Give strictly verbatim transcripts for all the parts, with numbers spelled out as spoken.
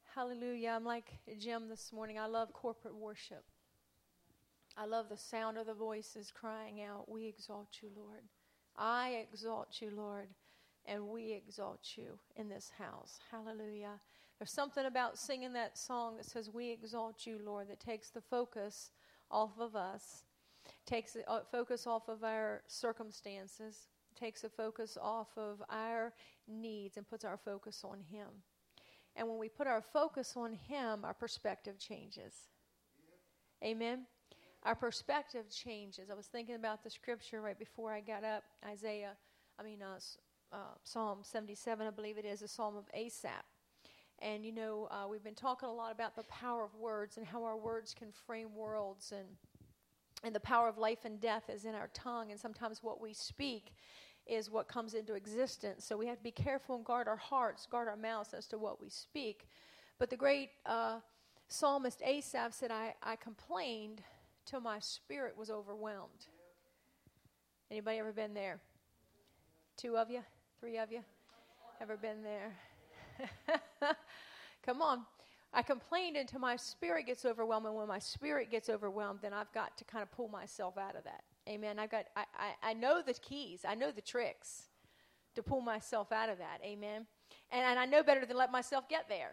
Hallelujah. I'm like Jim this morning. I love corporate worship. I love the sound of the voices crying out, "We exalt you, Lord. I exalt you, Lord, and we exalt you in this house." Hallelujah. There's something about singing that song that says, "We exalt you, Lord," that takes the focus off of us, takes the uh, focus off of our circumstances, takes the focus off of our needs, and puts our focus on Him. And when we put our focus on Him, our perspective changes. Amen? Our perspective changes. I was thinking about the scripture right before I got up. Isaiah, I mean, uh, uh, Psalm seventy-seven, I believe it is, a psalm of Asaph. And, you know, uh, we've been talking a lot about the power of words and how our words can frame worlds. And, and the power of life and death is in our tongue. And sometimes what we speak is what comes into existence. So we have to be careful and guard our hearts, guard our mouths as to what we speak. But the great uh, psalmist Asaph said, I, I complained till my spirit was overwhelmed. Anybody ever been there? Two of you? Three of you? Ever been there? Come on. I complained until my spirit gets overwhelmed, and when my spirit gets overwhelmed, then I've got to kind of pull myself out of that. Amen. I've got, I, I, I know the keys. I know the tricks to pull myself out of that. Amen. And, and I know better than let myself get there.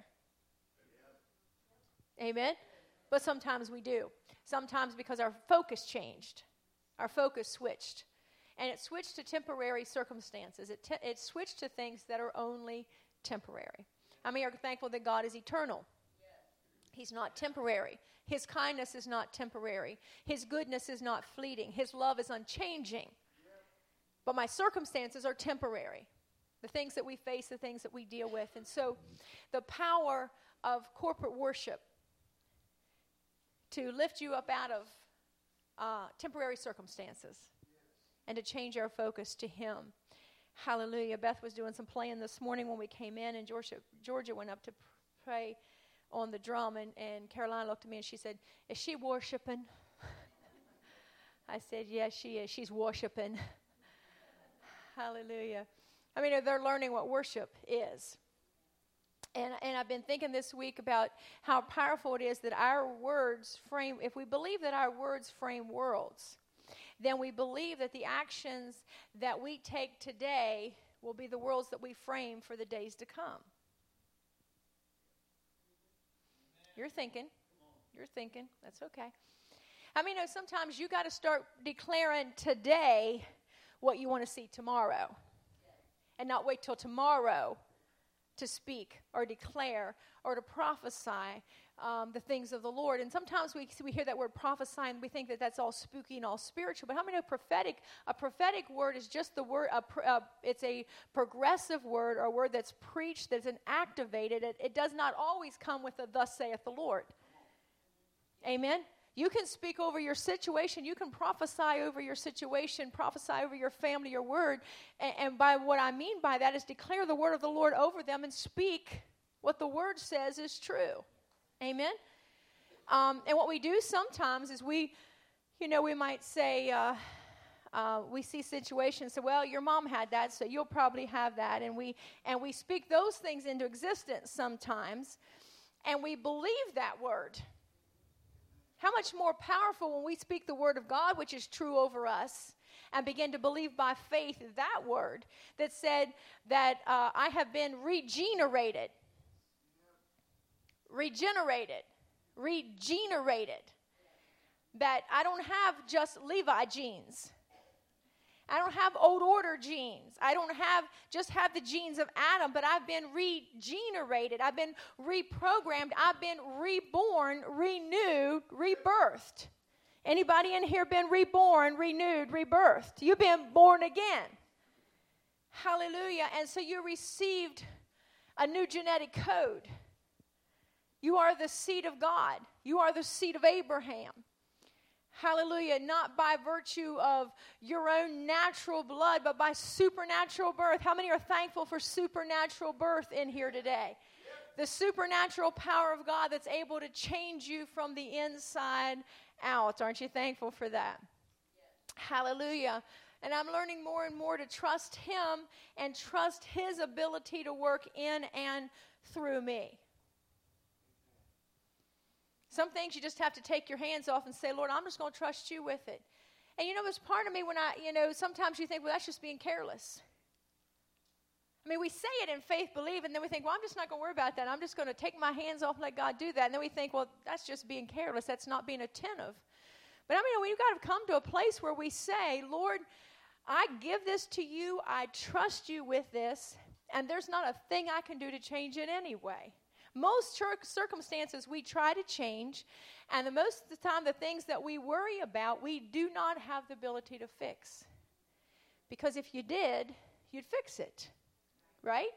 Amen. But sometimes we do. Sometimes because our focus changed. Our focus switched. And it switched to temporary circumstances. It, te- it switched to things that are only temporary. How many are thankful that God is eternal? He's not temporary. His kindness is not temporary. His goodness is not fleeting. His love is unchanging. But my circumstances are temporary. The things that we face, the things that we deal with. And so the power of corporate worship to lift you up out of uh, temporary circumstances and to change our focus to Him. Hallelujah. Beth was doing some playing this morning when we came in, and Georgia, Georgia went up to pray on the drum, and, and Caroline looked at me and she said, "Is she worshiping?" I said, "Yes, she is. She's worshiping." Hallelujah. I mean, they're learning what worship is. And, and I've been thinking this week about how powerful it is that our words frame, if we believe that our words frame worlds, then we believe that the actions that we take today will be the worlds that we frame for the days to come. You're thinking. You're thinking. That's okay. I mean, sometimes you got to start declaring today what you want to see tomorrow. And not wait till tomorrow to speak or declare or to prophesy um, the things of the Lord. And sometimes we we hear that word prophesy and we think that that's all spooky and all spiritual. But how many know prophetic? A prophetic word is just the word, a, a, it's a progressive word or a word that's preached, that's an activated. It, it does not always come with a "thus saith the Lord." Amen? You can speak over your situation. You can prophesy over your situation, prophesy over your family, your word. And, and by what I mean by that is declare the word of the Lord over them and speak what the word says is true. Amen? Um, and what we do sometimes is we, you know, we might say, uh, uh, we see situations, so, well, your mom had that, so you'll probably have that. And we, and we speak those things into existence sometimes, and we believe that word. How much more powerful when we speak the word of God, which is true over us, and begin to believe by faith that word that said that uh, I have been regenerated. Regenerated. Regenerated. That I don't have just Levi genes. I don't have old order genes. I don't have just have the genes of Adam, but I've been regenerated. I've been reprogrammed. I've been reborn, renewed, rebirthed. Anybody in here been reborn, renewed, rebirthed? You've been born again. Hallelujah. And so you received a new genetic code. You are the seed of God. You are the seed of Abraham. Hallelujah. Not by virtue of your own natural blood, but by supernatural birth. How many are thankful for supernatural birth in here today? The supernatural power of God that's able to change you from the inside out. Aren't you thankful for that? Hallelujah. And I'm learning more and more to trust Him and trust His ability to work in and through me. Some things you just have to take your hands off and say, Lord, I'm just going to trust you with it. And you know, there's part of me when I, you know, sometimes you think, well, that's just being careless. I mean, we say it in faith, believe, and then we think, well, I'm just not going to worry about that. I'm just going to take my hands off and let God do that. And then we think, well, that's just being careless. That's not being attentive. But I mean, we've got to come to a place where we say, Lord, I give this to you. I trust you with this. And there's not a thing I can do to change it anyway. Most circumstances we try to change. And the most of the time, the things that we worry about, we do not have the ability to fix. Because if you did, you'd fix it. Right?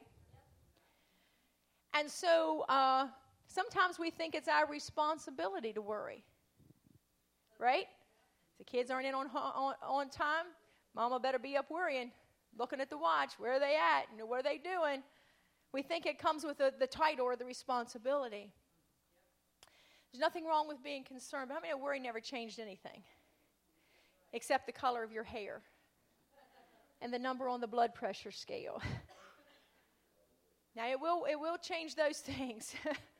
And so uh, sometimes we think it's our responsibility to worry. Right? If the kids aren't in on, on, on time, Mama better be up worrying, looking at the watch. Where are they at? You know, what are they doing? We think it comes with the, the title or the responsibility. There's nothing wrong with being concerned, but how many worry never changed anything? Except the color of your hair and the number on the blood pressure scale. Now, it will it will change those things.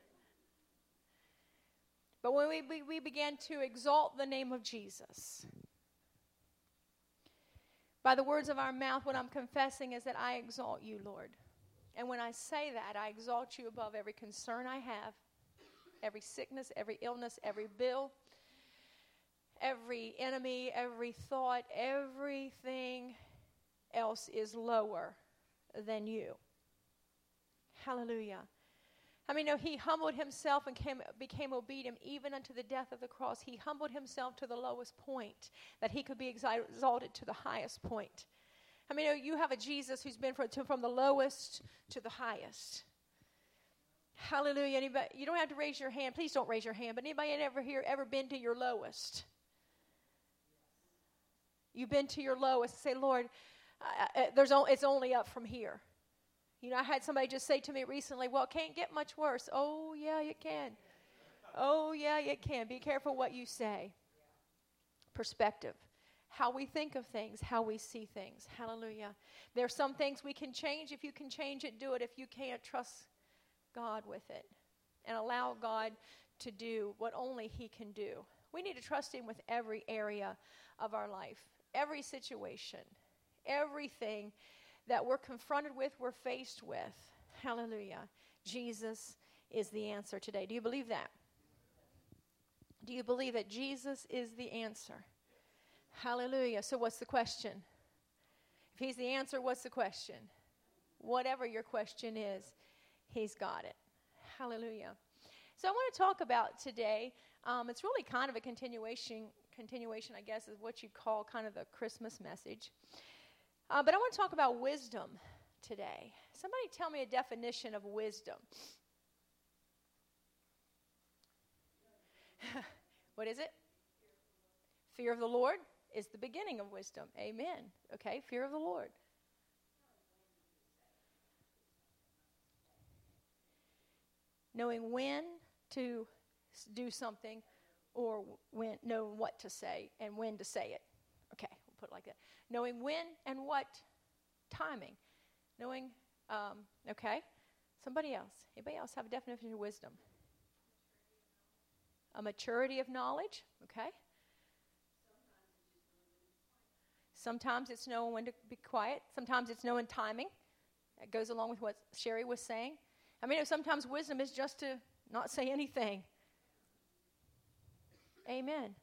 But when we, we, we began to exalt the name of Jesus, by the words of our mouth, what I'm confessing is that I exalt you, Lord. And when I say that, I exalt you above every concern I have, every sickness, every illness, every bill, every enemy, every thought, everything else is lower than you. Hallelujah. I mean, no, he humbled himself and came, became obedient even unto the death of the cross. He humbled himself to the lowest point that he could be exalted to the highest point. I mean, you have a Jesus who's been from, to, from the lowest to the highest. Hallelujah. Anybody, you don't have to raise your hand. Please don't raise your hand. But anybody ever here ever been to your lowest? You've been to your lowest. Say, Lord, uh, uh, there's o- it's only up from here. You know, I had somebody just say to me recently, well, it can't get much worse. Oh, yeah, it can. Oh, yeah, it can. Be careful what you say. Perspective. How we think of things, how we see things. Hallelujah. There are some things we can change. If you can change it, do it. If you can't, trust God with it. And allow God to do what only he can do. We need to trust him with every area of our life. Every situation. Everything that we're confronted with, we're faced with. Hallelujah. Jesus is the answer today. Do you believe that? Do you believe that Jesus is the answer? Hallelujah. So what's the question? If he's the answer, what's the question? Whatever your question is, he's got it. Hallelujah. So I want to talk about today, um, it's really kind of a continuation, continuation, I guess, is what you'd call kind of the Christmas message. Uh, but I want to talk about wisdom today. Somebody tell me a definition of wisdom. What is it? Fear of the Lord is the beginning of wisdom. Amen. Okay, fear of the Lord. Knowing when to do something or when know what to say and when to say it. Okay, we'll put it like that. Knowing when and what timing. Knowing, um, okay. Somebody else. Anybody else have a definition of wisdom? A maturity of knowledge. Okay. Sometimes it's knowing when to be quiet. Sometimes it's knowing timing. That goes along with what Sherry was saying. I mean, sometimes wisdom is just to not say anything. Amen.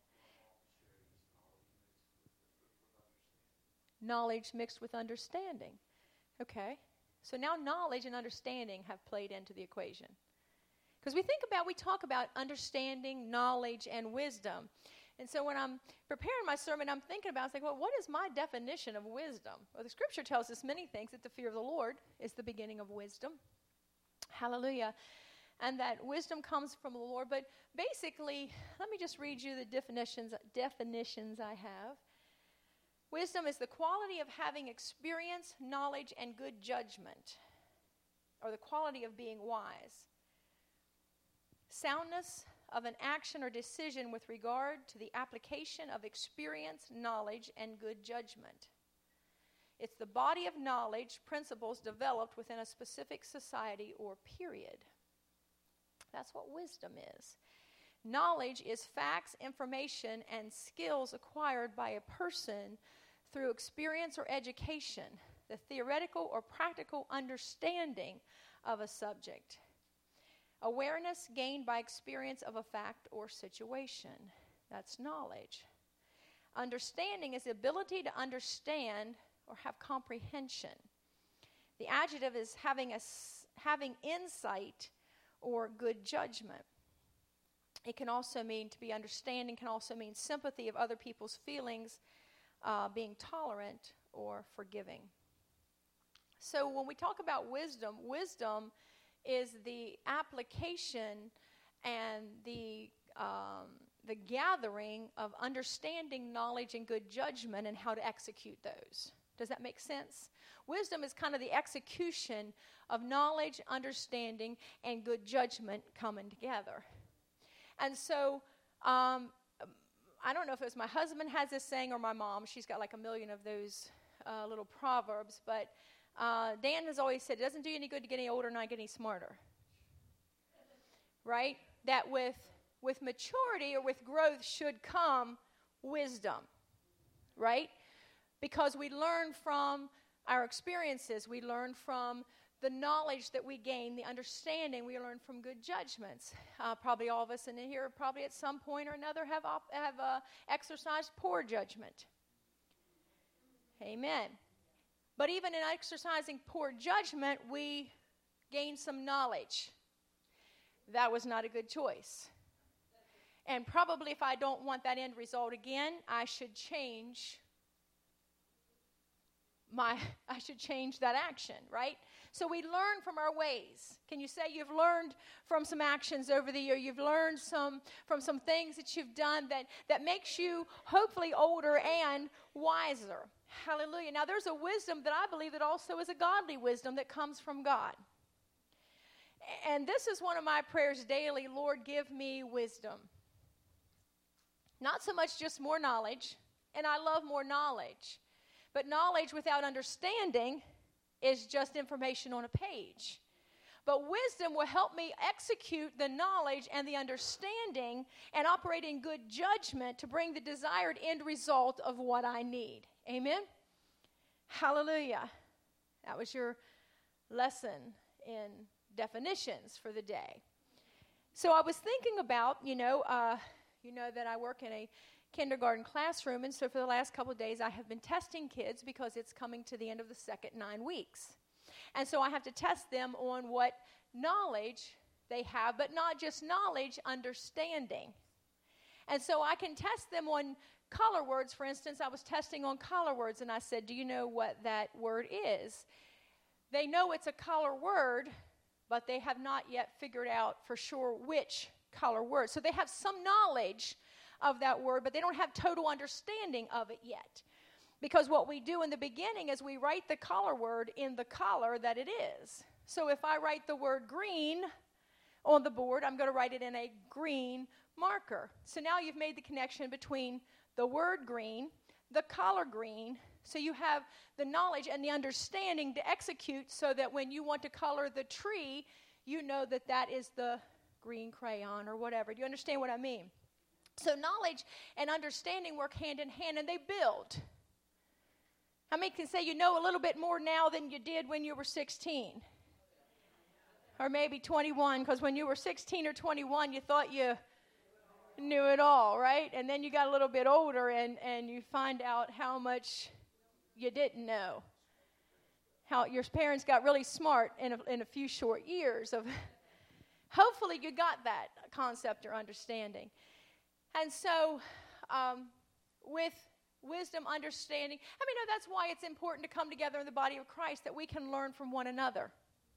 Knowledge mixed with understanding. Okay. So now knowledge and understanding have played into the equation. Because we think about, we talk about understanding, knowledge, and wisdom. And so when I'm preparing my sermon, I'm thinking about, it's like, well, what is my definition of wisdom? Well, the scripture tells us many things, that the fear of the Lord is the beginning of wisdom. Hallelujah. And that wisdom comes from the Lord. But basically, let me just read you the definitions, definitions I have. Wisdom is the quality of having experience, knowledge, and good judgment, or the quality of being wise. Soundness of an action or decision with regard to the application of experience, knowledge, and good judgment. It's the body of knowledge, principles developed within a specific society or period. That's what wisdom is. Knowledge is facts, information, and skills acquired by a person through experience or education, the theoretical or practical understanding of a subject. Awareness gained by experience of a fact or situation. That's knowledge. Understanding is the ability to understand or have comprehension. The adjective is having, a, having insight or good judgment. It can also mean to be understanding, can also mean sympathy of other people's feelings, uh, being tolerant or forgiving. So when we talk about wisdom, wisdom is the application and the um, the gathering of understanding, knowledge, and good judgment and how to execute those. Does that make sense? Wisdom is kind of the execution of knowledge, understanding, and good judgment coming together. And so, um, I don't know if it was my husband has this saying or my mom. She's got like a million of those uh, little proverbs. But uh, Dan has always said, it doesn't do you any good to get any older, not get any smarter. Right? That with with maturity or with growth should come wisdom. Right? Because we learn from our experiences. We learn from the knowledge that we gain, the understanding we learn from good judgments. Uh, probably all of us in here probably at some point or another have, op- have uh, exercised poor judgment. Amen. But even in exercising poor judgment, we gain some knowledge. That was not a good choice. And probably if I don't want that end result again, I should change my, I should change that action, right? So we learn from our ways. Can you say you've learned from some actions over the year? You've learned some from some things that you've done that, that makes you hopefully older and wiser. Hallelujah. Now there's a wisdom that I believe that also is a godly wisdom that comes from God. And this is one of my prayers daily. Lord, give me wisdom. Not so much just more knowledge, and I love more knowledge. But knowledge without understanding is just information on a page. But wisdom will help me execute the knowledge and the understanding and operate in good judgment to bring the desired end result of what I need. Amen? Hallelujah. That was your lesson in definitions for the day. So I was thinking about, you know, uh, you know that I work in a kindergarten classroom, and so for the last couple of days I have been testing kids because it's coming to the end of the second nine weeks. And so I have to test them on what knowledge they have, but not just knowledge, understanding. And so I can test them on color words. For instance, I was testing on color words, and I said, do you know what that word is? They know it's a color word, but they have not yet figured out for sure which color word. So they have some knowledge of that word, but they don't have total understanding of it yet. Because what we do in the beginning is we write the color word in the color that it is. So if I write the word green on the board, I'm going to write it in a green marker. So now you've made the connection between the word green, the color green, so you have the knowledge and the understanding to execute so that when you want to color the tree, you know that that is the green crayon or whatever. Do you understand what I mean? So knowledge and understanding work hand in hand, and they build. How many can say you know a little bit more now than you did when you were sixteen? Or maybe twenty-one, because when you were sixteen or twenty-one, you thought you knew it all, right? And then you got a little bit older, and, and you find out how much you didn't know. How your parents got really smart in a, in a few short years. Of hopefully you got that concept or understanding. And so, um, with wisdom, understanding, I mean, no, that's why it's important to come together in the body of Christ, that we can learn from one another.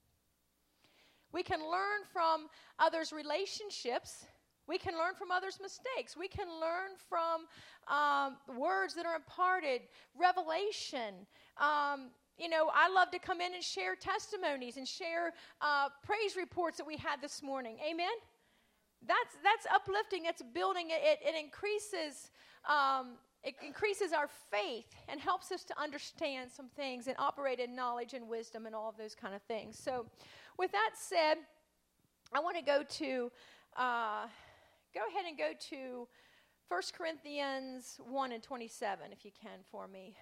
We can learn from others' relationships. We can learn from others' mistakes. We can learn from um, words that are imparted, revelation. Um, you know, I love to come in and share testimonies and share uh, praise reports that we had this morning. Amen? That's that's uplifting. It's building. It, it, it increases um, it increases our faith and helps us to understand some things and operate in knowledge and wisdom and all of those kind of things. So, with that said, I want to go to uh, go ahead and go to First Corinthians one and twenty-seven, if you can, for me.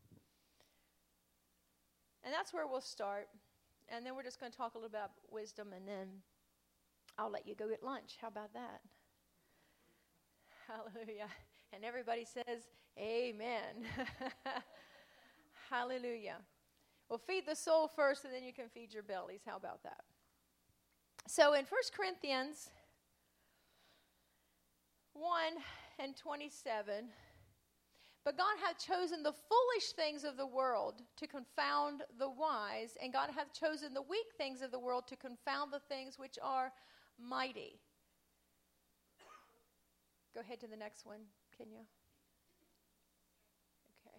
And that's where we'll start. And then we're just going to talk a little about wisdom, and then I'll let you go get lunch. How about that? Hallelujah. And everybody says, amen. Hallelujah. Well, feed the soul first, and then you can feed your bellies. How about that? So in First Corinthians one and twenty-seven, but God hath chosen the foolish things of the world to confound the wise, and God hath chosen the weak things of the world to confound the things which are mighty. Go ahead to the next one, Kenya. Okay.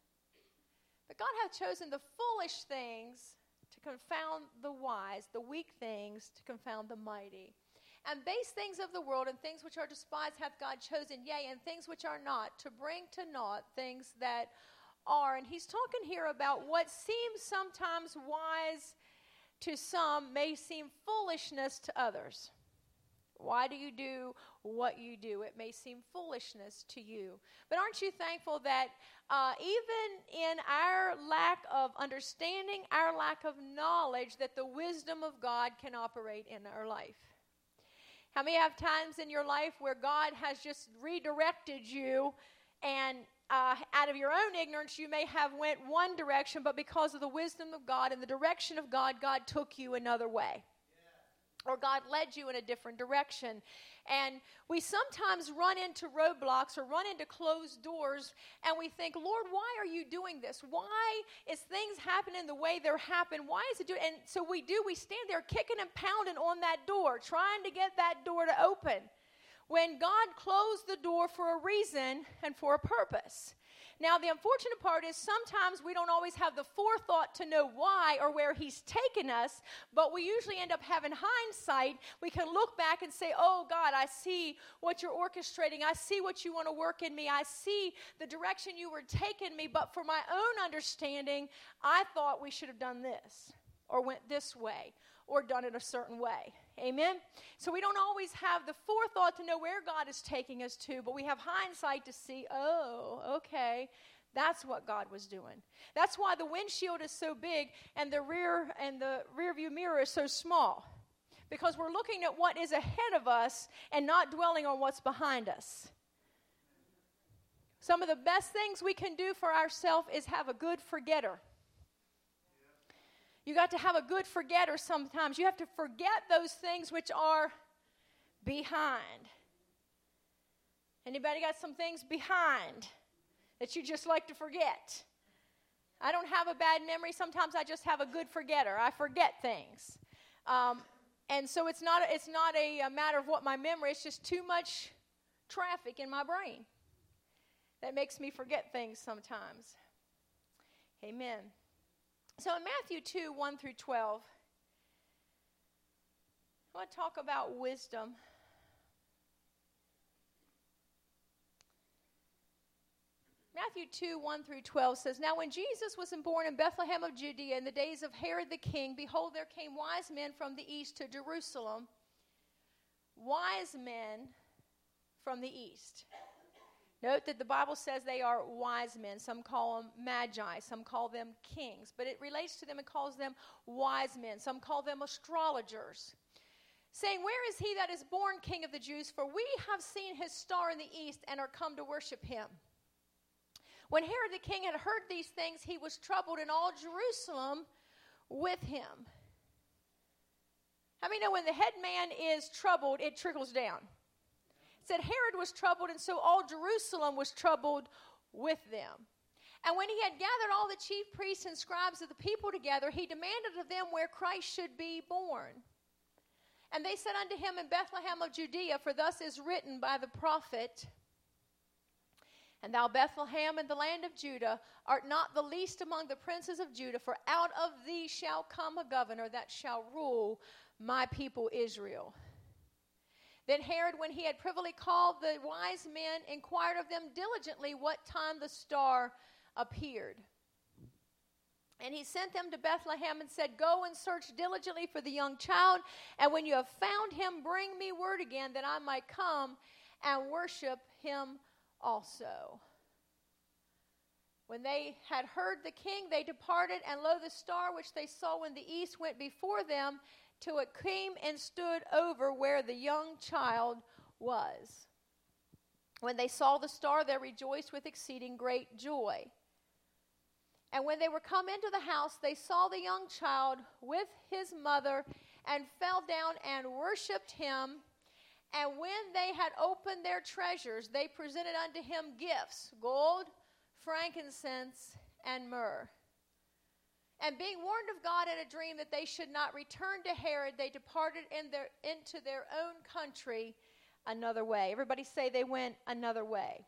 But God hath chosen the foolish things to confound the wise, the weak things to confound the mighty. And base things of the world and things which are despised hath God chosen, yea, and things which are not, to bring to naught things that are. And he's talking here about what seems sometimes wise to some may seem foolishness to others. Why do you do what you do? It may seem foolishness to you. But aren't you thankful that uh, even in our lack of understanding, our lack of knowledge, that the wisdom of God can operate in our life? How many have times in your life where God has just redirected you, and uh, out of your own ignorance you may have went one direction, but because of the wisdom of God and the direction of God, God took you another way. Or God led you in a different direction. And we sometimes run into roadblocks or run into closed doors, and we think, Lord, why are you doing this? Why is things happening the way they're happening? Why is it doing? And so we do, we stand there kicking and pounding on that door, trying to get that door to open, when God closed the door for a reason and for a purpose. Now, the unfortunate part is sometimes we don't always have the forethought to know why or where he's taken us, but we usually end up having hindsight. We can look back and say, oh, God, I see what you're orchestrating. I see what you want to work in me. I see the direction you were taking me, but for my own understanding, I thought we should have done this or went this way or done it a certain way. Amen? So we don't always have the forethought to know where God is taking us to, but we have hindsight to see, oh, okay, that's what God was doing. That's why the windshield is so big and the rear and the rear view mirror is so small, because we're looking at what is ahead of us and not dwelling on what's behind us. Some of the best things we can do for ourselves is have a good forgetter. You got to have a good forgetter sometimes. You have to forget those things which are behind. Anybody got some things behind that you just like to forget? I don't have a bad memory. Sometimes I just have a good forgetter. I forget things. Um, and so it's not, a, it's not a, a matter of what my memory, it's just too much traffic in my brain that makes me forget things sometimes. Amen. So in Matthew two, one through twelve, I want to talk about wisdom. Matthew two, one through twelve says, Now when Jesus was born in Bethlehem of Judea in the days of Herod the king, behold, there came wise men from the east to Jerusalem. Wise men from the east. Note that the Bible says they are wise men. Some call them magi. Some call them kings. But it relates to them and calls them wise men. Some call them astrologers. Saying, Where is he that is born King of the Jews? For we have seen his star in the east and are come to worship him. When Herod the king had heard these things, he was troubled, and all Jerusalem with him. How many know when the head man is troubled, it trickles down? It said Herod was troubled, and so all Jerusalem was troubled with them. And when he had gathered all the chief priests and scribes of the people together, he demanded of them where Christ should be born. And they said unto him, In Bethlehem of Judea, for thus is written by the prophet, And thou, Bethlehem, in the land of Judah, art not the least among the princes of Judah, for out of thee shall come a governor that shall rule my people Israel. Then Herod, when he had privily called the wise men, inquired of them diligently what time the star appeared. And he sent them to Bethlehem and said, go and search diligently for the young child, and when you have found him, bring me word again that I might come and worship him also. When they had heard the king, they departed, and lo, the star which they saw in the east went before them till it came and stood over where the young child was. When they saw the star, they rejoiced with exceeding great joy. And when they were come into the house, they saw the young child with his mother, and fell down and worshipped him. And when they had opened their treasures, they presented unto him gifts, gold, frankincense, and myrrh. And being warned of God in a dream that they should not return to Herod, they departed in their, into their own country another way. Everybody say they went another way.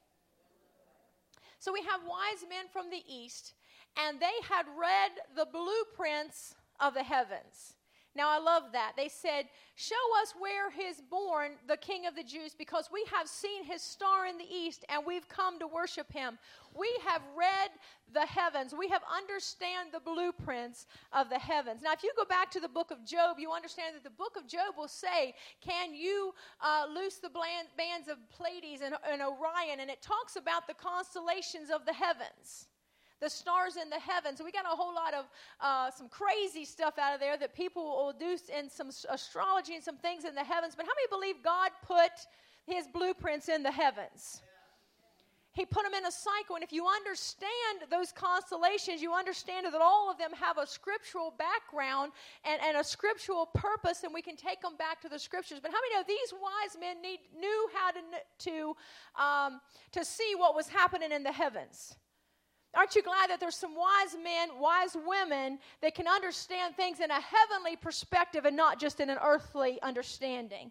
So we have wise men from the east, and they had read the blueprints of the heavens. Now, I love that. They said, show us where is born the King of the Jews, because we have seen his star in the east, and we've come to worship him. We have read the heavens. We have understand the blueprints of the heavens. Now, if you go back to the book of Job, you understand that the book of Job will say, can you uh, loose the bland, bands of Pleiades and, and Orion? And it talks about the constellations of the heavens. The stars in the heavens. We got a whole lot of uh, some crazy stuff out of there that people will do in some astrology and some things in the heavens. But how many believe God put his blueprints in the heavens? He put them in a cycle. And if you understand those constellations, you understand that all of them have a scriptural background and, and a scriptural purpose, and we can take them back to the scriptures. But how many know these wise men need, knew how to, to, um, to see what was happening in the heavens? Aren't you glad that there's some wise men, wise women that can understand things in a heavenly perspective and not just in an earthly understanding?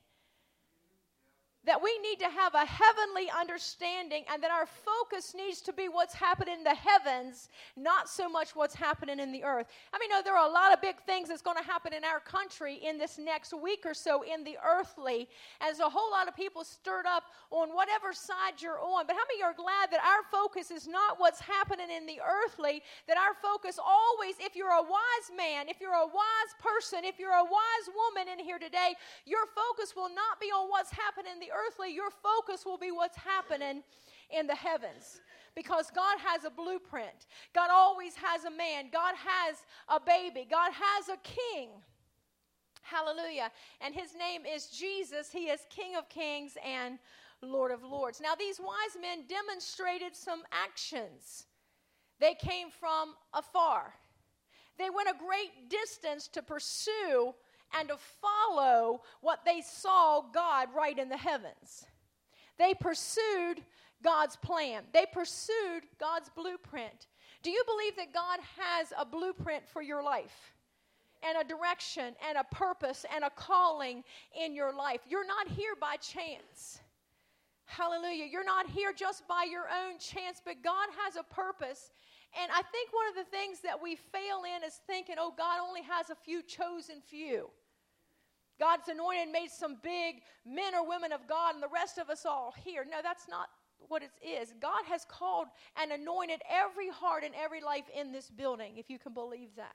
That we need to have a heavenly understanding, and that our focus needs to be what's happening in the heavens, not so much what's happening in the earth. I mean, no, there are a lot of big things that's going to happen in our country in this next week or so in the earthly. And there's a whole lot of people stirred up on whatever side you're on. But how many are glad that our focus is not what's happening in the earthly, that our focus always, if you're a wise man, if you're a wise person, if you're a wise woman in here today, your focus will not be on what's happening in the earthly, your focus will be what's happening in the heavens. Because God has a blueprint. God always has a man. God has a baby. God has a king. Hallelujah. And his name is Jesus. He is King of Kings and Lord of Lords. Now, these wise men demonstrated some actions. They came from afar. They went a great distance to pursue and to follow what they saw God write in the heavens. They pursued God's plan. They pursued God's blueprint. Do you believe that God has a blueprint for your life? And a direction and a purpose and a calling in your life? You're not here by chance. Hallelujah. You're not here just by your own chance, but God has a purpose. And I think one of the things that we fail in is thinking, oh, God only has a few chosen few. God's anointed and made some big men or women of God, and the rest of us all here. No, that's not what it is. God has called and anointed every heart and every life in this building, if you can believe that.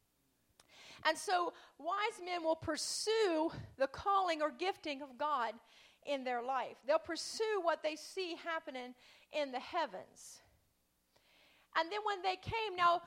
And so wise men will pursue the calling or gifting of God in their life. They'll pursue what they see happening in the heavens. And then when they came, now,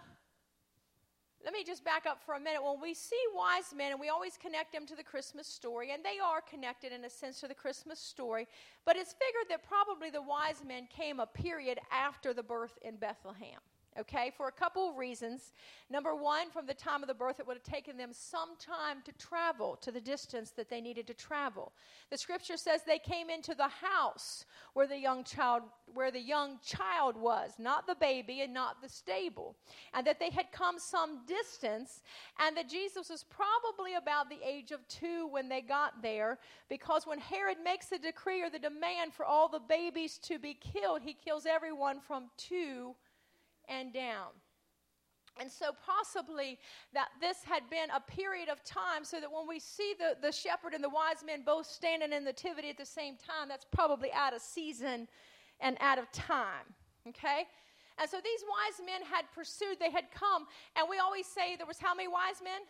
let me just back up for a minute. When we see wise men, and we always connect them to the Christmas story, and they are connected in a sense to the Christmas story, but it's figured that probably the wise men came a period after the birth in Bethlehem. Okay, for a couple of reasons. Number one, from the time of the birth, it would have taken them some time to travel to the distance that they needed to travel. The scripture says they came into the house where the young child, where the young child was, not the baby and not the stable, and that they had come some distance, and that Jesus was probably about the age of two when they got there, because when Herod makes the decree or the demand for all the babies to be killed, he kills everyone from two and down. And so possibly that this had been a period of time, so that when we see the, the shepherd and the wise men both standing in the nativity at the same time, that's probably out of season and out of time. Okay? And so these wise men had pursued, they had come, and we always say there was how many wise men?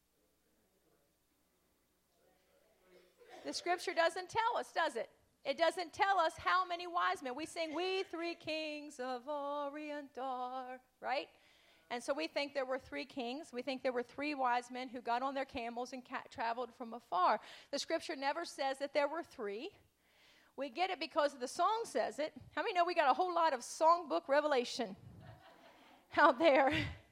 The scripture doesn't tell us, does it? It doesn't tell us how many wise men. We sing, we three kings of Orient are, right? And so we think there were three kings. We think there were three wise men who got on their camels and ca- traveled from afar. The scripture never says that there were three. We get it because the song says it. How many know we got a whole lot of songbook revelation out there?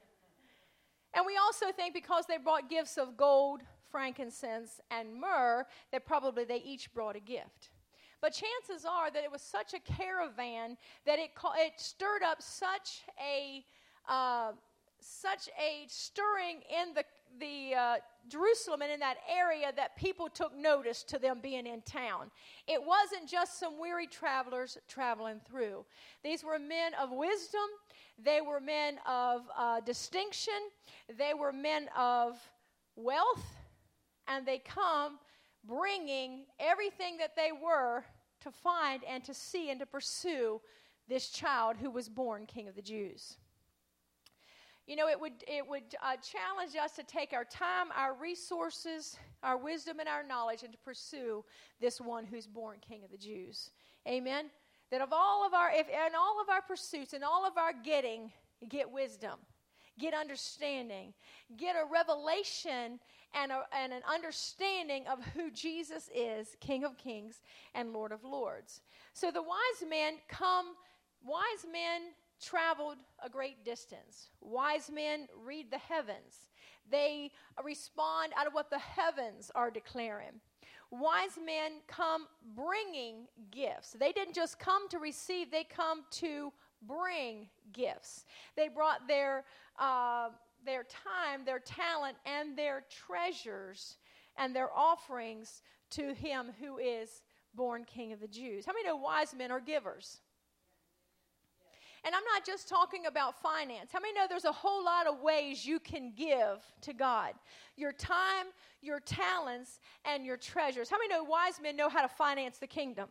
And we also think because they brought gifts of gold, frankincense, and myrrh, that probably they each brought a gift. But chances are that it was such a caravan that it, ca- it stirred up such a uh, such a stirring in the the uh, Jerusalem and in that area that people took notice to them being in town. It wasn't just some weary travelers traveling through. These were men of wisdom. They were men of uh, distinction. They were men of wealth. And they come bringing everything that they were to find and to see and to pursue this child who was born King of the Jews. You know, it would it would uh, challenge us to take our time, our resources, our wisdom, and our knowledge and to pursue this one who's born King of the Jews. Amen? That of all of our, if in all of our pursuits and all of our getting, get wisdom, get understanding, get a revelation and, a, and an understanding of who Jesus is, King of Kings and Lord of Lords. So the wise men come, wise men traveled a great distance. Wise men read the heavens. They respond out of what the heavens are declaring. Wise men come bringing gifts. They didn't just come to receive, they come to bring gifts. They brought their uh, their time, their talent, and their treasures and their offerings to him who is born King of the Jews. How many know wise men are givers? And I'm not just talking about finance. How many know there's a whole lot of ways you can give to God? Your time, your talents, and your treasures. How many know wise men know how to finance the kingdom?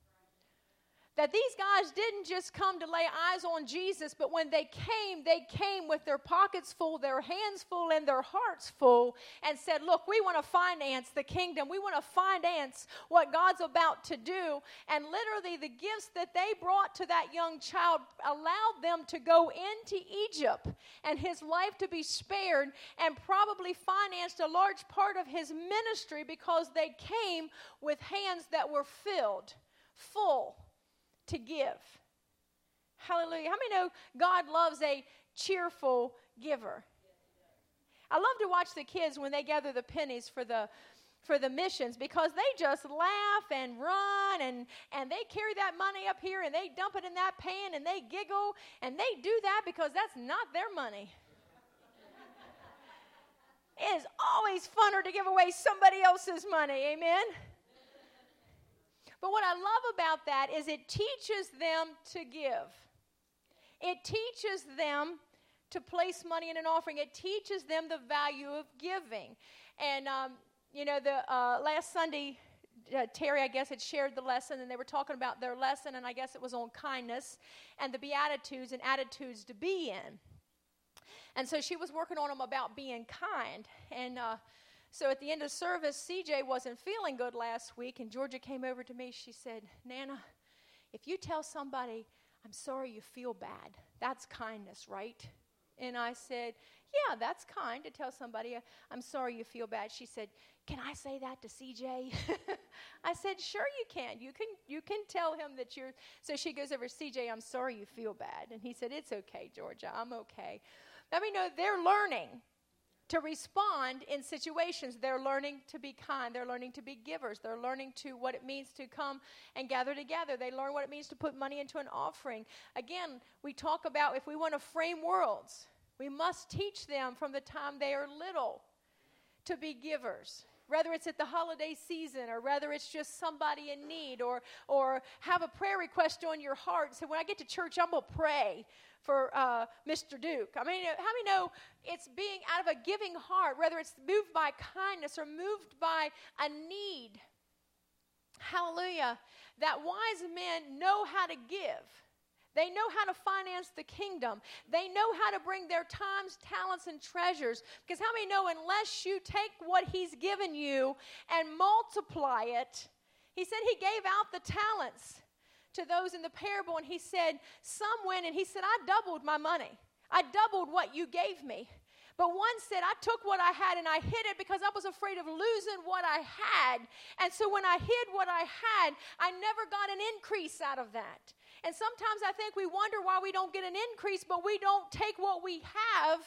That these guys didn't just come to lay eyes on Jesus, but when they came, they came with their pockets full, their hands full, and their hearts full, and said, look, we want to finance the kingdom. We want to finance what God's about to do. And literally the gifts that they brought to that young child allowed them to go into Egypt and his life to be spared, and probably financed a large part of his ministry because they came with hands that were filled, full, to give. Hallelujah. How many know God loves a cheerful giver? I love to watch the kids when they gather the pennies for the for the missions, because they just laugh and run and, and they carry that money up here and they dump it in that pan and they giggle, and they do that because that's not their money. It is always funner to give away somebody else's money. Amen? But what I love about that is it teaches them to give. It teaches them to place money in an offering. It teaches them the value of giving. And, um, you know, the uh, last Sunday, uh, Terry, I guess, had shared the lesson, and they were talking about their lesson, and I guess it was on kindness and the Beatitudes and attitudes to be in. And so she was working on them about being kind. And uh So at the end of service, C J wasn't feeling good last week, and Georgia came over to me. She said, Nana, if you tell somebody, I'm sorry you feel bad, that's kindness, right? And I said, yeah, that's kind to tell somebody, I'm sorry you feel bad. She said, can I say that to C J? I said, sure you can. You can you can tell him that you're, so she goes over, C J, I'm sorry you feel bad. And he said, it's okay, Georgia, I'm okay. Let me know they're learning to respond in situations. They're learning to be kind. They're learning to be givers. They're learning to what it means to come and gather together. They learn what it means to put money into an offering. Again, we talk about if we want to frame worlds, we must teach them from the time they are little to be givers. Whether it's at the holiday season, or whether it's just somebody in need, or or have a prayer request on your heart. So when I get to church, I'm going to pray for uh, Mister Duke. I mean, how many know it's being out of a giving heart, whether it's moved by kindness or moved by a need. Hallelujah. That wise men know how to give. They know how to finance the kingdom. They know how to bring their times, talents, and treasures. Because how many know unless you take what he's given you and multiply it, he said he gave out the talents to those in the parable, and he said, some went, and he said, I doubled my money. I doubled what you gave me. But one said, I took what I had and I hid it because I was afraid of losing what I had. And so when I hid what I had, I never got an increase out of that. And sometimes I think we wonder why we don't get an increase, but we don't take what we have.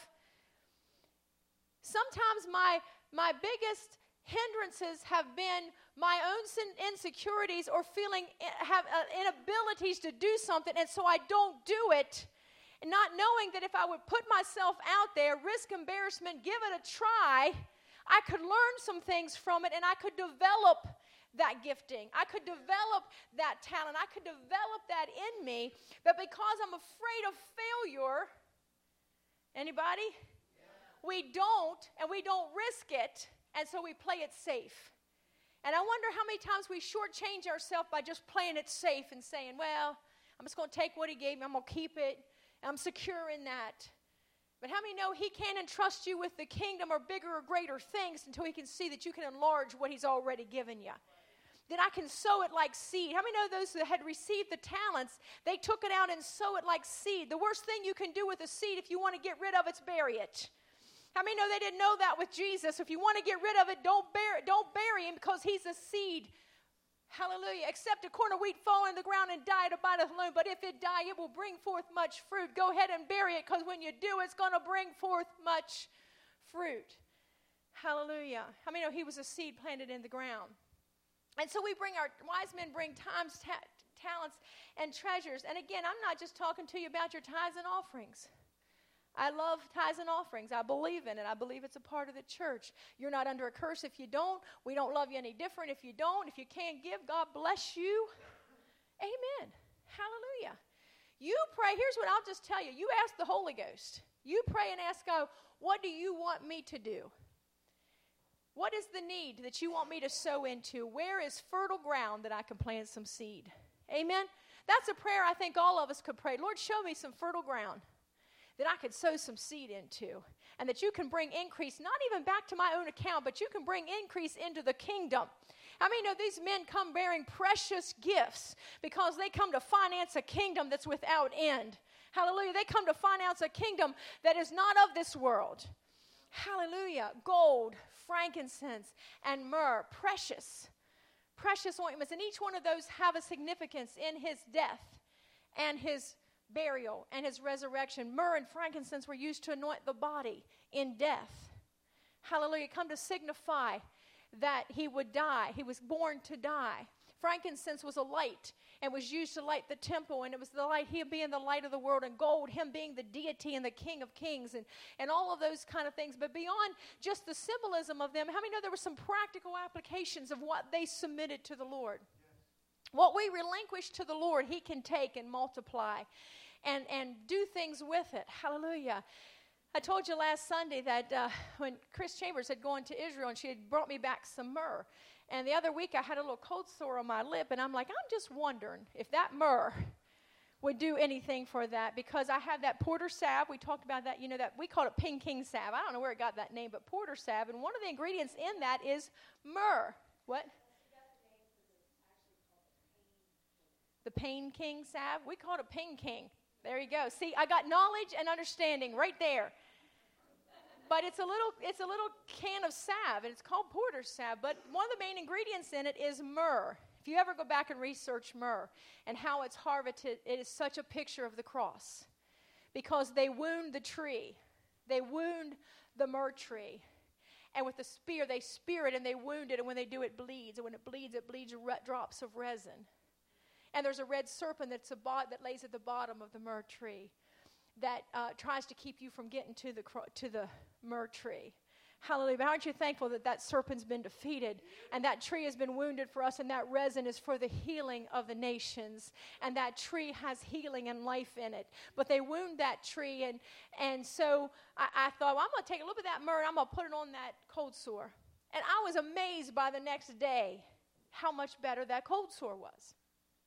Sometimes my, my biggest hindrances have been my own insecurities or feeling have uh, inabilities to do something, and so I don't do it. And not knowing that if I would put myself out there, risk embarrassment, give it a try, I could learn some things from it and I could develop that gifting. I could develop that talent. I could develop that in me. But because I'm afraid of failure, anybody? Yeah. We don't, and we don't risk it, and so we play it safe. And I wonder how many times we shortchange ourselves by just playing it safe and saying, well, I'm just going to take what he gave me. I'm going to keep it. I'm secure in that. But how many know he can't entrust you with the kingdom or bigger or greater things until he can see that you can enlarge what he's already given you? That I can sow it like seed. How many know those that had received the talents, they took it out and sow it like seed? The worst thing you can do with a seed if you want to get rid of it is bury it. How many know they didn't know that with Jesus? If you want to get rid of it, don't bury, don't bury him because he's a seed. Hallelujah. Except a corn of wheat fall in the ground and die, it abideth alone. But if it die, it will bring forth much fruit. Go ahead and bury it, because when you do, it's going to bring forth much fruit. Hallelujah. How many know he was a seed planted in the ground? And so we bring our, wise men bring times, ta- talents, and treasures. And again, I'm not just talking to you about your tithes and offerings. I love tithes and offerings. I believe in it. I believe it's a part of the church. You're not under a curse if you don't. We don't love you any different if you don't. If you can't give, God bless you. Amen. Hallelujah. You pray. Here's what I'll just tell you. You ask the Holy Ghost. You pray and ask God, what do you want me to do? What is the need that you want me to sow into? Where is fertile ground that I can plant some seed? Amen. That's a prayer I think all of us could pray. Lord, show me some fertile ground that I could sow some seed into, and that you can bring increase, not even back to my own account, but you can bring increase into the kingdom. I mean, you know, these men come bearing precious gifts because they come to finance a kingdom that's without end. Hallelujah. They come to finance a kingdom that is not of this world. Hallelujah. Gold, frankincense, and myrrh, precious, precious ointments. And each one of those have a significance in his death and his burial and his resurrection. Myrrh and frankincense were used to anoint the body in death. Hallelujah. Come to signify that he would die. He was born to die. Frankincense was a light and was used to light the temple, and it was the light, him being the light of the world, and gold, him being the deity and the King of kings, and, and all of those kind of things. But beyond just the symbolism of them, how many know there were some practical applications of what they submitted to the Lord? Yes. What we relinquish to the Lord, he can take and multiply and, and do things with it. Hallelujah. I told you last Sunday that uh, when Chris Chambers had gone to Israel, and she had brought me back some myrrh. And the other week I had a little cold sore on my lip, and I'm like, I'm just wondering if that myrrh would do anything for that, because I have that porter salve. We talked about that, you know, that we call it Ping King salve. I don't know where it got that name, but porter salve. And one of the ingredients in that is myrrh. What? The Pain King salve. We call it a Ping King. There you go. See, I got knowledge and understanding right there. But it's a little it's a little can of salve, and it's called porter salve. But one of the main ingredients in it is myrrh. If you ever go back and research myrrh and how it's harvested, it is such a picture of the cross. Because they wound the tree. They wound the myrrh tree. And with the spear, they spear it and they wound it. And when they do, it bleeds. And when it bleeds, it bleeds re- drops of resin. And there's a red serpent that's a bo- that lays at the bottom of the myrrh tree that uh, tries to keep you from getting to the cro- to the myrrh tree. Hallelujah. But aren't you thankful that that serpent's been defeated and that tree has been wounded for us, and that resin is for the healing of the nations, and that tree has healing and life in it. But they wound that tree, and, and so I, I thought, well, I'm going to take a little bit of that myrrh and I'm going to put it on that cold sore. And I was amazed by the next day how much better that cold sore was.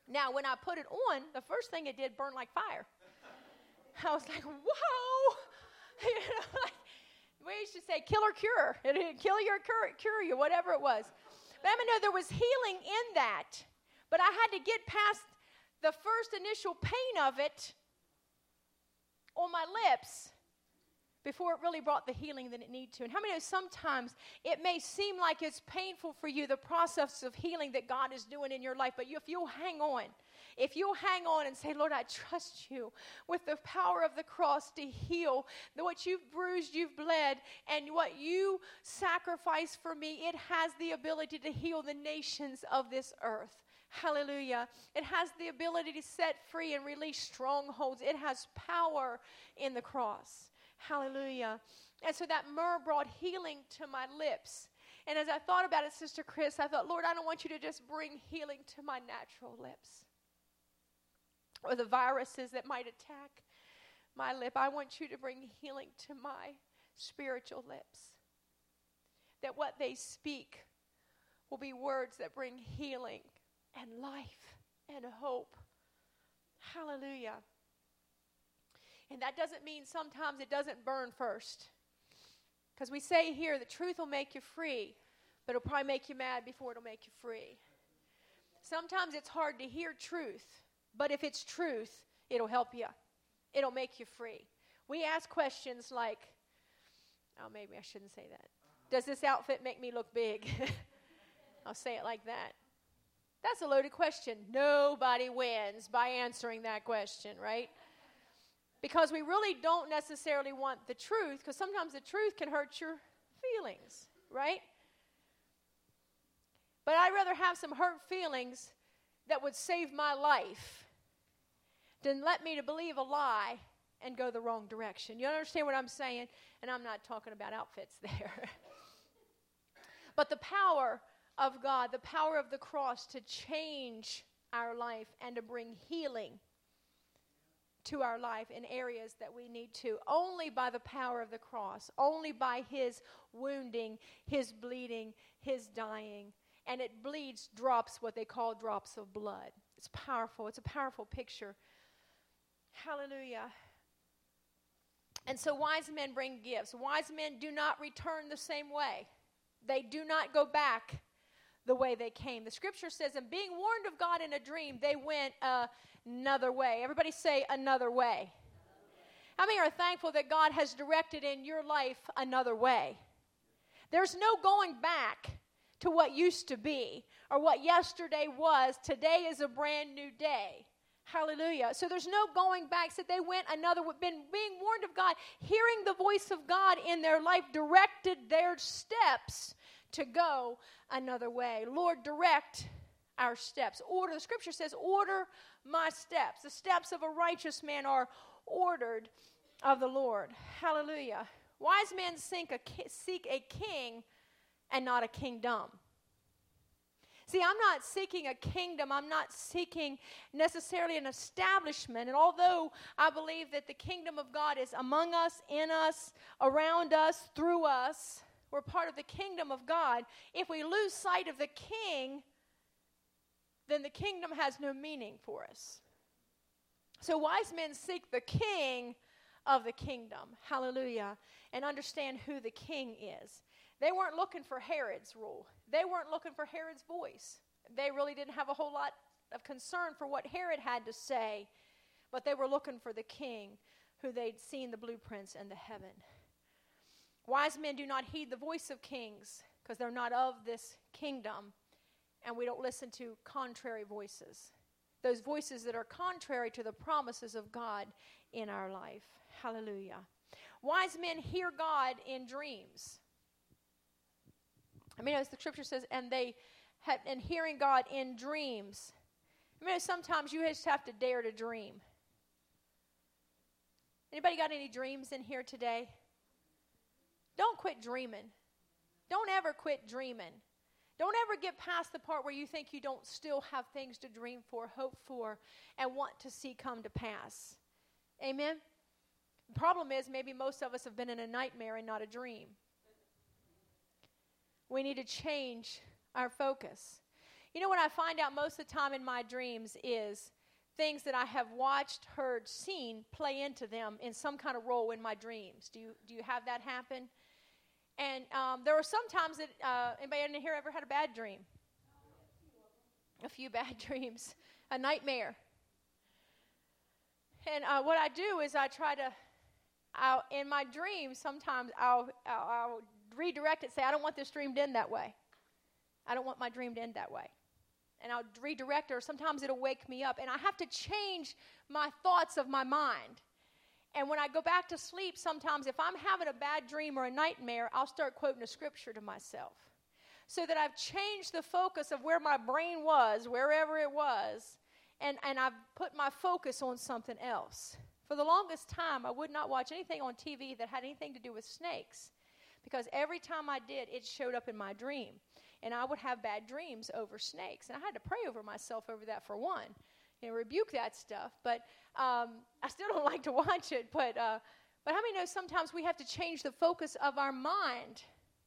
Now, when I put it on, the first thing it did burned like fire. I was like, whoa. You know, like, we used to say kill or cure. It'd kill you or cure, cure you, whatever it was. But I mean, no, there was healing in that. But I had to get past the first initial pain of it on my lips before it really brought the healing that it needed to. And how many know sometimes it may seem like it's painful for you, the process of healing that God is doing in your life, but you, if you'll hang on, if you'll hang on and say, Lord, I trust you with the power of the cross to heal what you've bruised, you've bled, and what you sacrificed for me, it has the ability to heal the nations of this earth. Hallelujah. It has the ability to set free and release strongholds. It has power in the cross. Hallelujah. And so that myrrh brought healing to my lips. And as I thought about it, Sister Chris, I thought, Lord, I don't want you to just bring healing to my natural lips or the viruses that might attack my lip. I want you to bring healing to my spiritual lips. That what they speak will be words that bring healing and life and hope. Hallelujah. And that doesn't mean sometimes it doesn't burn first. Because we say here, the truth will make you free, but it'll probably make you mad before it'll make you free. Sometimes it's hard to hear truth, but if it's truth, it'll help you. It'll make you free. We ask questions like, oh, maybe I shouldn't say that. Does this outfit make me look big? I'll say it like that. That's a loaded question. Nobody wins by answering that question, right? Because we really don't necessarily want the truth, because sometimes the truth can hurt your feelings, right? But I'd rather have some hurt feelings that would save my life than let me to believe a lie and go the wrong direction. You understand what I'm saying? And I'm not talking about outfits there. But the power of God, the power of the cross to change our life and to bring healing to our life in areas that we need to, only by the power of the cross, only by his wounding, his bleeding, his dying. And it bleeds drops, what they call drops of blood. It's powerful. It's a powerful picture. Hallelujah. And so wise men bring gifts. Wise men do not return the same way. They do not go back the way they came. The scripture says, and being warned of God in a dream, they went uh, another way. Everybody say another way. How many are thankful that God has directed in your life another way? There's no going back to what used to be or what yesterday was. Today is a brand new day. Hallelujah. So there's no going back. So they went another way, been being warned of God, hearing the voice of God in their life directed their steps to go another way. Lord, direct our steps. Order, the scripture says, order my steps. The steps of a righteous man are ordered of the Lord. Hallelujah. Wise men seek a, seek a king and not a kingdom. See, I'm not seeking a kingdom. I'm not seeking necessarily an establishment. And although I believe that the kingdom of God is among us, in us, around us, through us, we're part of the kingdom of God. If we lose sight of the king, then the kingdom has no meaning for us. So wise men seek the king of the kingdom. Hallelujah. And understand who the king is. They weren't looking for Herod's rule. They weren't looking for Herod's voice. They really didn't have a whole lot of concern for what Herod had to say, but they were looking for the king who they'd seen the blueprints in the heaven. Wise men do not heed the voice of kings because they're not of this kingdom, and we don't listen to contrary voices. Those voices that are contrary to the promises of God in our life. Hallelujah. Wise men hear God in dreams. I mean, as the scripture says, and they had, and hearing God in dreams. I mean, sometimes you just have to dare to dream. Anybody got any dreams in here today? Don't quit dreaming. Don't ever quit dreaming. Don't ever get past the part where you think you don't still have things to dream for, hope for, and want to see come to pass. Amen? The problem is maybe most of us have been in a nightmare and not a dream. We need to change our focus. You know what I find out most of the time in my dreams is things that I have watched, heard, seen play into them in some kind of role in my dreams. Do you do you have that happen? And um, there are some times that, uh, anybody in here ever had a bad dream? A few bad dreams. A nightmare. And uh, what I do is I try to, I'll, in my dreams, sometimes I'll, I'll, I'll redirect it, say, I don't want this dream to end that way. I don't want my dream to end that way. And I'll redirect it, or sometimes it'll wake me up. And I have to change my thoughts of my mind. And when I go back to sleep, sometimes if I'm having a bad dream or a nightmare, I'll start quoting a scripture to myself. So that I've changed the focus of where my brain was, wherever it was, and, and I've put my focus on something else. For the longest time, I would not watch anything on T V that had anything to do with snakes. Because every time I did, it showed up in my dream. And I would have bad dreams over snakes. And I had to pray over myself over that for one. You know, rebuke that stuff. But um, I still don't like to watch it. But, uh, but how many know sometimes we have to change the focus of our mind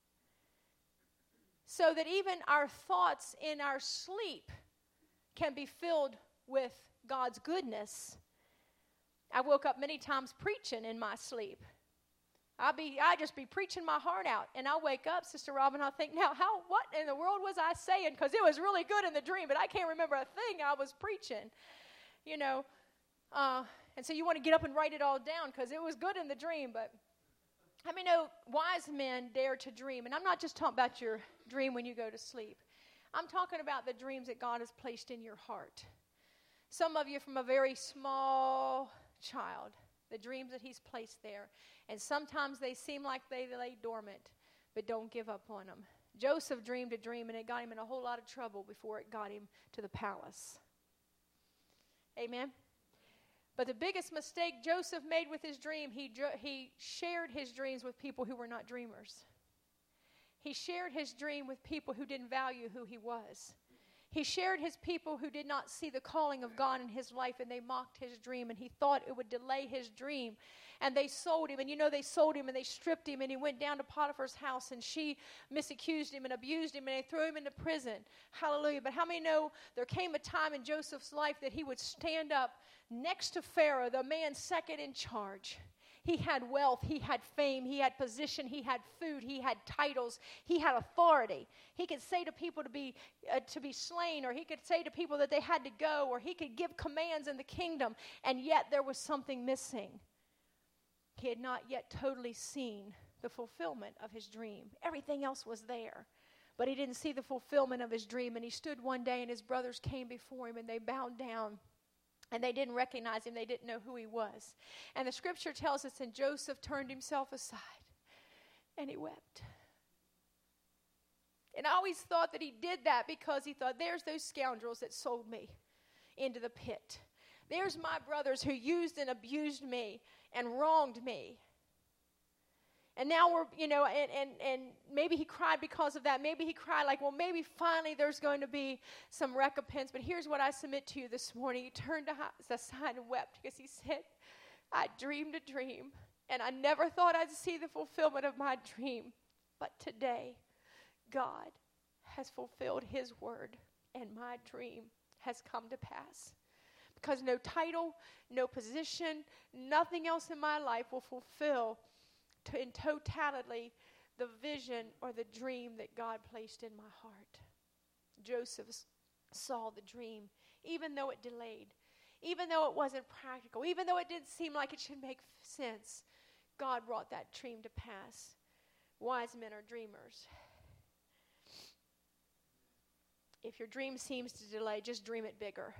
so that even our thoughts in our sleep can be filled with God's goodness? I woke up many times preaching in my sleep. I'll be, I just be preaching my heart out, and I'll wake up, Sister Robin, I'll think, now, how, what in the world was I saying? Because it was really good in the dream, but I can't remember a thing I was preaching, you know. Uh, and so you want to get up and write it all down because it was good in the dream, but I mean, no, wise men dare to dream. And I'm not just talking about your dream when you go to sleep. I'm talking about the dreams that God has placed in your heart. Some of you from a very small child, the dreams that he's placed there. And sometimes they seem like they lay dormant, but don't give up on them. Joseph dreamed a dream, and it got him in a whole lot of trouble before it got him to the palace. Amen? But the biggest mistake Joseph made with his dream, he, he shared his dreams with people who were not dreamers. He shared his dream with people who didn't value who he was. He shared his people who did not see the calling of God in his life, and they mocked his dream, and he thought it would delay his dream. And they sold him, and you know they sold him, and they stripped him, and he went down to Potiphar's house, and she misaccused him and abused him, and they threw him into prison. Hallelujah. But how many know there came a time in Joseph's life that he would stand up next to Pharaoh, the man second in charge. He had wealth, he had fame, he had position, he had food, he had titles, he had authority. He could say to people to be uh, to be slain, or he could say to people that they had to go, or he could give commands in the kingdom, and yet there was something missing. He had not yet totally seen the fulfillment of his dream. Everything else was there, but he didn't see the fulfillment of his dream, and he stood one day, and his brothers came before him, and they bowed down. And they didn't recognize him. They didn't know who he was. And the scripture tells us, and Joseph turned himself aside, and he wept. And I always thought that he did that because he thought, there's those scoundrels that sold me into the pit. There's my brothers who used and abused me and wronged me. And now we're, you know, and, and, and maybe he cried because of that. Maybe he cried like, well, maybe finally there's going to be some recompense. But here's what I submit to you this morning. He turned aside and wept because he said, I dreamed a dream, and I never thought I'd see the fulfillment of my dream. But today, God has fulfilled his word, and my dream has come to pass. Because no title, no position, nothing else in my life will fulfill To in totality the vision or the dream that God placed in my heart. Joseph saw the dream, even though it delayed, even though it wasn't practical, even though it didn't seem like it should make sense. God brought that dream to pass. Wise men are dreamers. If your dream seems to delay, just dream it bigger.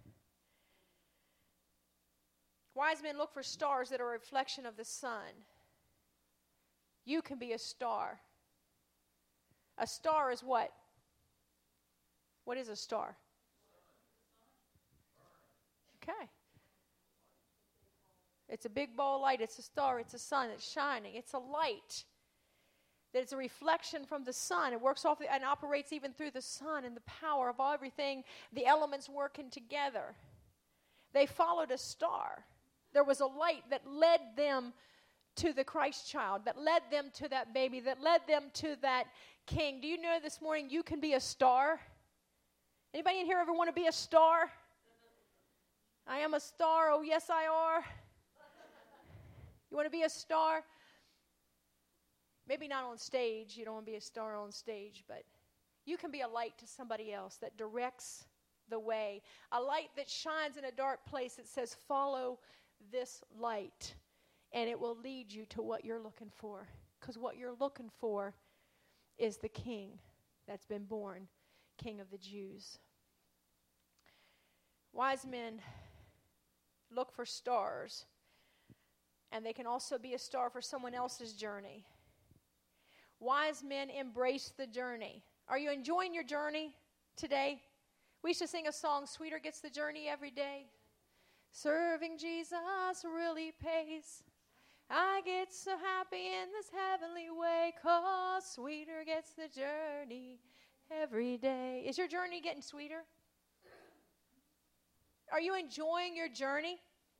Wise men look for stars that are a reflection of the sun. You can be a star. A star is what? What is a star? Okay. It's a big ball of light. It's a star. It's a sun. It's shining. It's a light. That it's a reflection from the sun. It works off the, and operates even through the sun and the power of everything, the elements working together. They followed a star. There was a light that led them to the Christ child, that led them to that baby, that led them to that king. Do you know this morning you can be a star? Anybody in here ever want to be a star? I am a star. Oh, yes, I are. You want to be a star? Maybe not on stage. You don't want to be a star on stage, but you can be a light to somebody else that directs the way. A light that shines in a dark place that says, follow this light, and it will lead you to what you're looking for. Because what you're looking for is the King that's been born, King of the Jews. Wise men look for stars, and they can also be a star for someone else's journey. Wise men embrace the journey. Are you enjoying your journey today? We used to sing a song, Sweeter Gets the Journey Every Day. Serving Jesus really pays. I get so happy in this heavenly way, 'cause sweeter gets the journey every day. Is your journey getting sweeter? Are you enjoying your journey?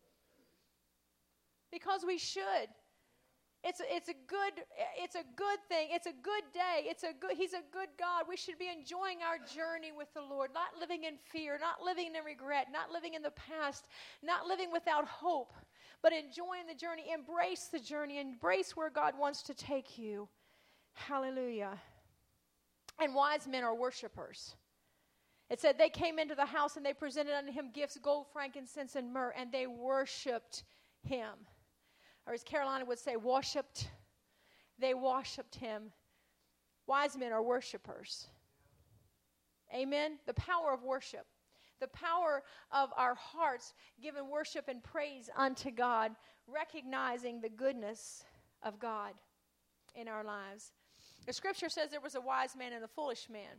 Because we should. It's a, it's a good it's a good thing. It's a good day. It's a good He's a good God. We should be enjoying our journey with the Lord, not living in fear, not living in regret, not living in the past, not living without hope, but enjoying the journey. Embrace the journey. Embrace where God wants to take you. Hallelujah. And wise men are worshipers. It said they came into the house and they presented unto him gifts, gold, frankincense, and myrrh, and they worshiped him. Or as Carolina would say, worshipped. They worshipped him. Wise men are worshipers. Amen? The power of worship. The power of our hearts giving worship and praise unto God, recognizing the goodness of God in our lives. The scripture says there was a wise man and a foolish man.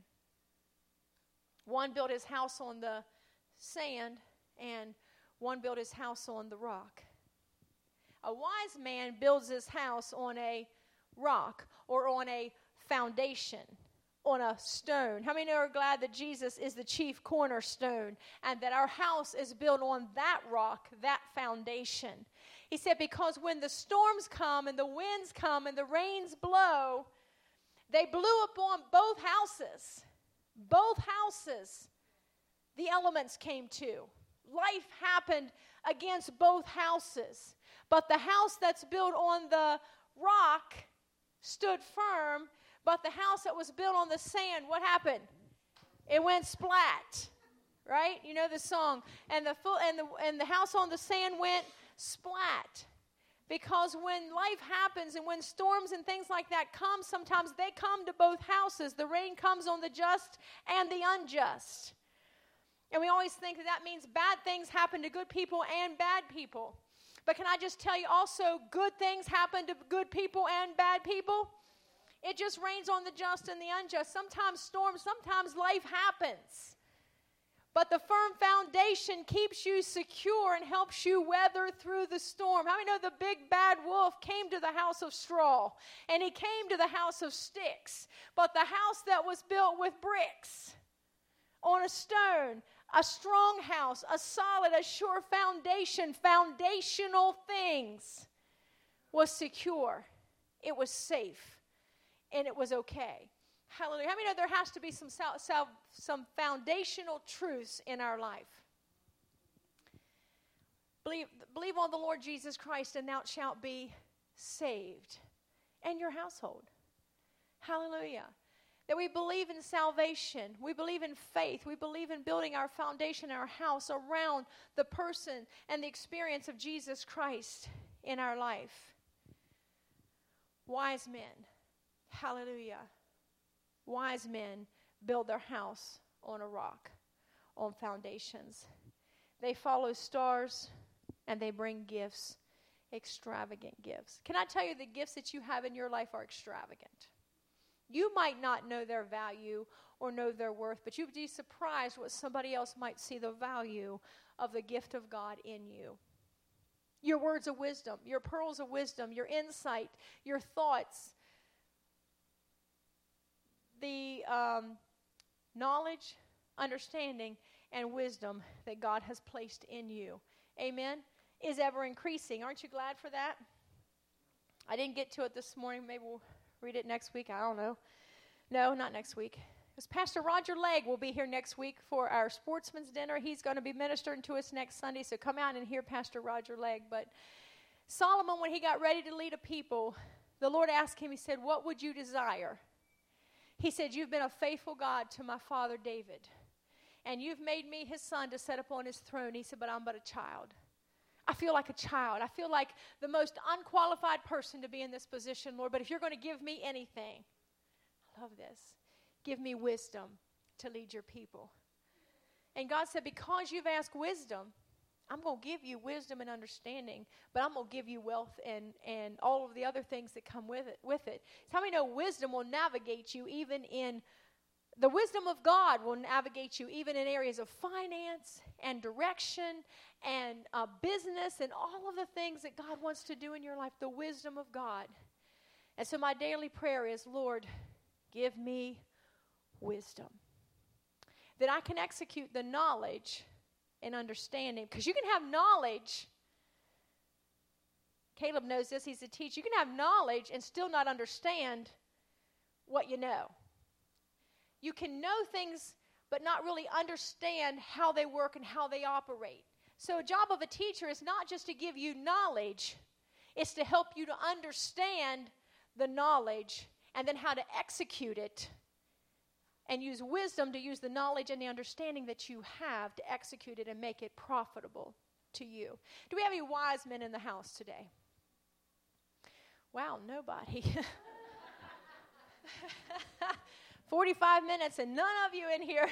One built his house on the sand, and one built his house on the rock. A wise man builds his house on a rock or on a foundation, on a stone. How many are glad that Jesus is the chief cornerstone and that our house is built on that rock, that foundation? He said, because when the storms come and the winds come and the rains blow, they blew upon both houses. Both houses, the elements came to. Life happened against both houses. But the house that's built on the rock stood firm, but the house that was built on the sand, what happened? It went splat, right? You know the song. And the full, and the and the house on the sand went splat. Because when life happens and when storms and things like that come, sometimes they come to both houses. The rain comes on the just and the unjust. And we always think that that means bad things happen to good people and bad people. But can I just tell you also, good things happen to good people and bad people? It just rains on the just and the unjust. Sometimes storms, sometimes life happens. But the firm foundation keeps you secure and helps you weather through the storm. How many know the big bad wolf came to the house of straw, and he came to the house of sticks? But the house that was built with bricks on a stone, a strong house, a solid, a sure foundation, foundational things, was secure. It was safe, and it was okay. Hallelujah. How many know there has to be some sal- sal- some foundational truths in our life? Believe, believe on the Lord Jesus Christ, and thou shalt be saved, and your household. Hallelujah. That we believe in salvation. We believe in faith. We believe in building our foundation, our house around the person and the experience of Jesus Christ in our life. Wise men. Hallelujah. Wise men build their house on a rock, on foundations. They follow stars and they bring gifts, extravagant gifts. Can I tell you, the gifts that you have in your life are extravagant? You might not know their value or know their worth, but you'd be surprised what somebody else might see the value of the gift of God in you. Your words of wisdom, your pearls of wisdom, your insight, your thoughts, the um, knowledge, understanding, and wisdom that God has placed in you. Amen? Is ever increasing. Aren't you glad for that? I didn't get to it this morning. Maybe we'll read it next week. I don't know. No, not next week. Because Pastor Roger Legg will be here next week for our sportsman's dinner. He's going to be ministering to us next Sunday, so come out and hear Pastor Roger Legg. But Solomon, when he got ready to lead a people, the Lord asked him, he said, what would you desire? He said, you've been a faithful God to my father David, and you've made me his son to sit upon his throne. He said, but I'm but a child. I feel like a child. I feel like the most unqualified person to be in this position, Lord, but if you're going to give me anything, I love this, give me wisdom to lead your people. And God said, because you've asked wisdom, I'm going to give you wisdom and understanding, but I'm going to give you wealth and, and all of the other things that come with it. With it. So how many know wisdom will navigate you even in, the wisdom of God will navigate you even in areas of finance and direction and uh, business and all of the things that God wants to do in your life, the wisdom of God. And so my daily prayer is, Lord, give me wisdom, that I can execute the knowledge and understanding. Because you can have knowledge. Caleb knows this. He's a teacher. You can have knowledge and still not understand what you know. You can know things but not really understand how they work and how they operate. So a job of a teacher is not just to give you knowledge. It's to help you to understand the knowledge and then how to execute it, and use wisdom to use the knowledge and the understanding that you have to execute it and make it profitable to you. Do we have any wise men in the house today? Wow, nobody. forty-five minutes and none of you in here.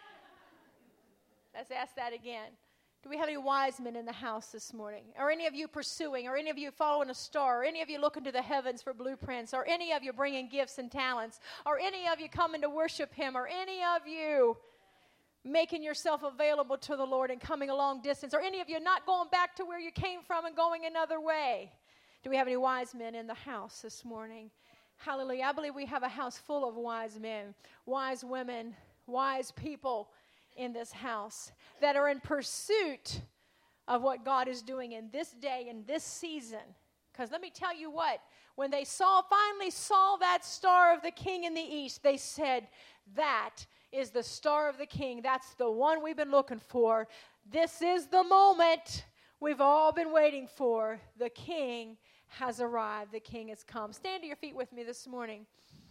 Let's ask that again. Do we have any wise men in the house this morning? Or any of you pursuing, or any of you following a star, or any of you looking to the heavens for blueprints, or any of you bringing gifts and talents, or any of you coming to worship him, or any of you making yourself available to the Lord and coming a long distance, or any of you not going back to where you came from and going another way? Do we have any wise men in the house this morning? Hallelujah. I believe we have a house full of wise men, wise women, wise people in this house that are in pursuit of what God is doing in this day, in this season. Because let me tell you what, when they saw, finally saw that star of the king in the east, they said, that is the star of the king. That's the one we've been looking for. This is the moment we've all been waiting for. The king has arrived. The king has come. Stand to your feet with me this morning.